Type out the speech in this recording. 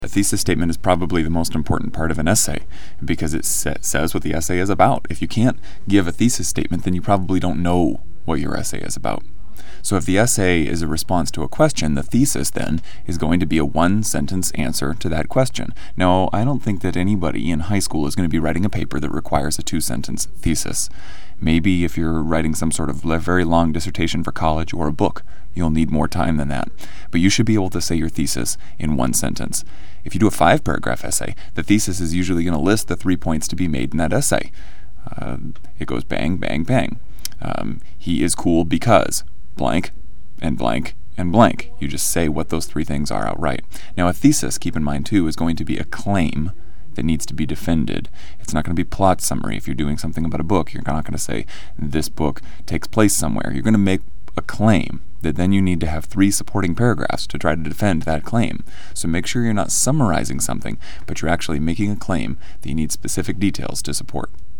A thesis statement is probably the most important part of an essay because it says what the essay is about. If you can't give a thesis statement, then you probably don't know what your essay is about. So if the essay is a response to a question, the thesis then is going to be a one-sentence answer to that question. Now, I don't think that anybody in high school is going to be writing a paper that requires a two-sentence thesis. Maybe if you're writing some sort of very long dissertation for college or a book, you'll need more time than that. But you should be able to say your thesis in one sentence. If you do a 5-paragraph essay, the thesis is usually going to list the 3 points to be made in that essay. It goes bang, bang, bang. He is cool because blank and blank and blank. You just say what those 3 things are outright. Now, a thesis, keep in mind too, is going to be a claim that needs to be defended. It's not going to be plot summary. If you're doing something about a book, you're not going to say this book takes place somewhere. You're going to make a claim that then you need to have 3 supporting paragraphs to try to defend that claim. So make sure you're not summarizing something, but you're actually making a claim that you need specific details to support.